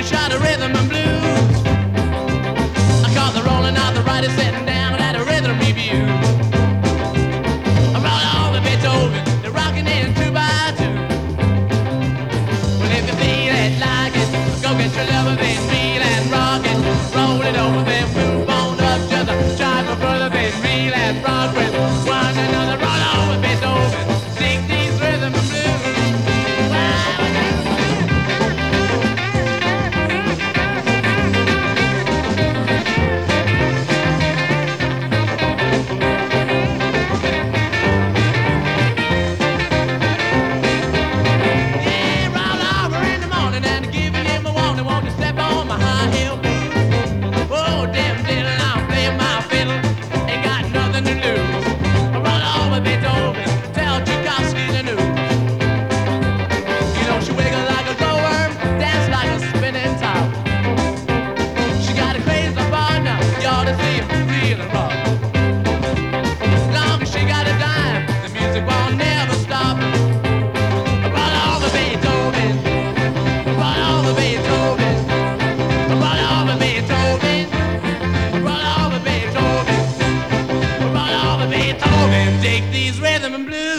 a shot of rhythm and blues. I caught the rolling out the writer sitting down at a rhythm review. I brought all the Beethoven, they're rocking in two by two. Well, if you feel it like it, go get your lover, then reel and rock it. Roll it over, then move on up to the drive for further, then reel and rock with one another. Roll over Beethoven, dig these rhythm and blues. Take these rhythm and blues.